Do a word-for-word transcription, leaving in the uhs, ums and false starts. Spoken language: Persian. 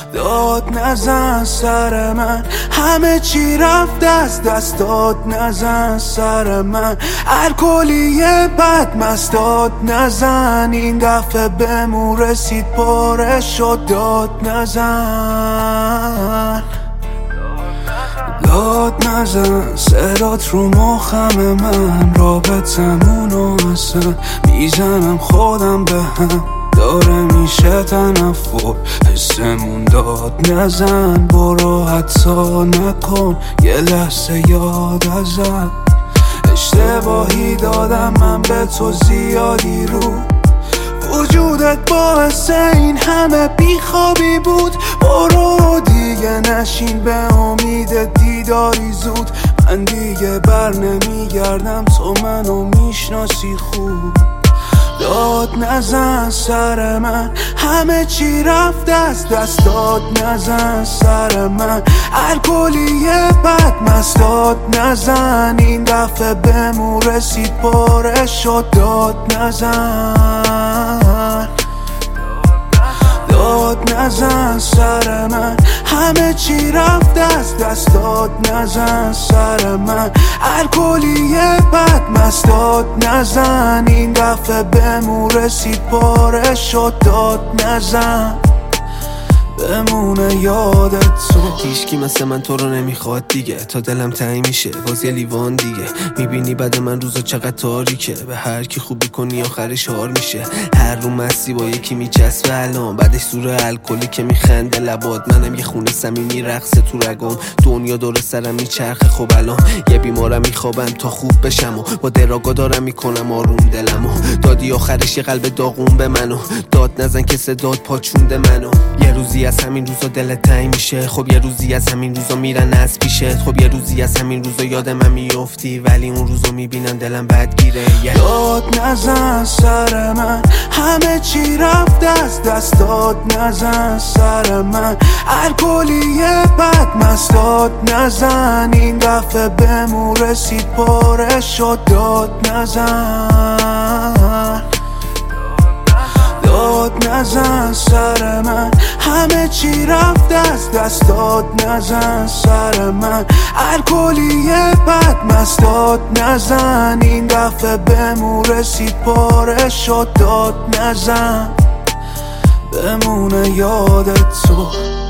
داد نزن سر من، همه چی رفت از دستات نزن سر من، الکلیه بد مست داد نزن، این دفعه بهمون رسید پاره شد داد نزن داد نزن، صدات رو مخم من، رابطمونو اصلا میزنم خودم به هم، داره میشه تنفر حسمون داد نزن، برو حتی نکن یه لحظه یاد ازم، اشتباهی دادم من به تو زیادی رو، وجودت باعث این همه بیخوابی بود، برو دیگه نشین به امید دیداری زود، من دیگه بر نمیگردم تو منو میشناسی خوب، داد نزن سر من، همه چی رفت از دست داد نزن سر من، الکلیه بد مست داد نزن، این دفعه بهمون رسید پاره شد داد نزن داد نزن سر من، همه چی رفت از دست داد نزن سر من، الکلیه بد مست داد نزن، این دفعه بهمون رسید پاره شد داد نزن، بمونه یادت تو. هیچکی مثل من تو رو نمیخواد دیگه، تا دلم تنگ میشه باز یه لیوان دیگه، میبینی بعد من روزا چقدر تاریکه، به هر کی خوبی کنی آخرش هار میشه، هر رو مستی با یکی میچسبه الان، بعدش سور الکلی که میخنده لبات، منم یه خونه صمیمی رقصه تو رگم، دنیا دور سرم میچرخه، خب الان یه بیمارم میخوابم تا خوب بشم و با دراگا دارم میکنم آروم دلمو، دادی آخرش یه قلب داغون به منو، داد نزن که صدات پاچونده منو، یه روزی از همین روزا دلت تنگ میشه، خب یه روزی از همین روزا میرن از پیشت، خب یه روزی از همین روزا یاد من میافتی، ولی اون روزو میبینم دلم بدگیره، داد نزن سر من، همه چی رفت از دست داد نزن سر من، الکلیه بد مست داد نزن، این دفعه بهمون رسید پاره شد داد نزن داد نزن سر من، همه چی رفت از دست داد نزن سر من، الکلیه بد مست داد نزن، این دفعه بهمون رسید پاره شد داد نزن، بمونه یادت تو.